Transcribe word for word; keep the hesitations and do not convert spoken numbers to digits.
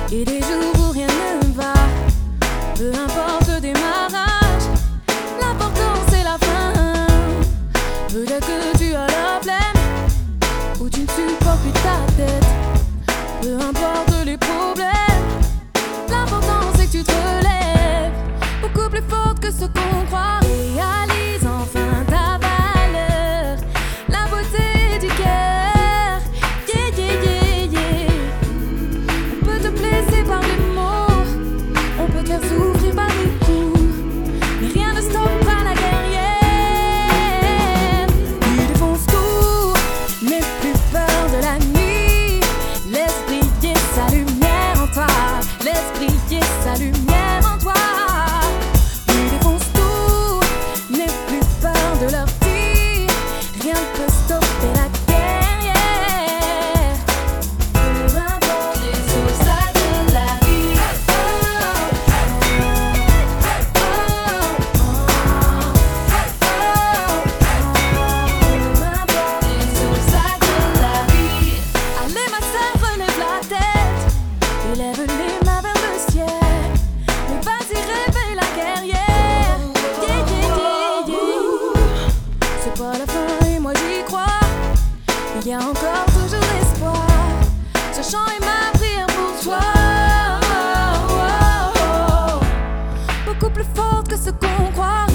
et des jours où rien ne va. Peu importe le démarrage, l'important c'est la fin. Peut-être que tu as la flemme ou tu ne supportes plus ta tête. Peu importe les problèmes, l'important c'est que tu te relèves. Beaucoup plus forte que ce qu'on croit. Réalise enfin ta valeur, la beauté du cœur. Yeah, yeah, yeah, yeah. On peut te blesser par les mots, on peut te faire souffrir par des coups, mais rien ne stoppera la guerrière. Tu défonces tout, n'aie plus peur de la nuit. Laisse briller sa lumière en toi, laisse briller sa lumière en toi. Tu défonces tout, n'aie plus peur de leur tir, rien ne peut stopper la guerrière. Peu importe les obstacles de la vie. Oh, oh, oh, oh, peu importe les obstacles de la vie. Allez ma sœur, relève la tête, élève les mains vers le ciel. Mais vas-y, réveille la guerrière. Yeah, yeah, yeah, yeah. C'est pas la fin et moi j'y crois. Il y a encore toujours espoir. Ce chant est ma prière pour toi. Oh, oh, oh. Beaucoup plus forte que ce qu'on croit.